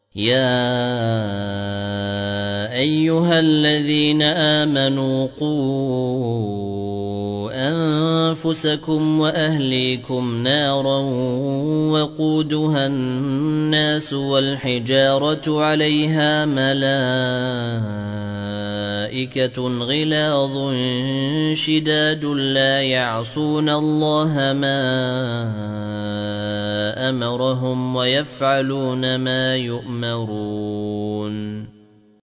يا أيها الذين آمنوا قوا أنفسكم وأهليكم نارا وقودها الناس والحجارة عليها ملائكة غلاظ شداد لا يعصون الله ما أمرهم ويفعلون ما يؤمرون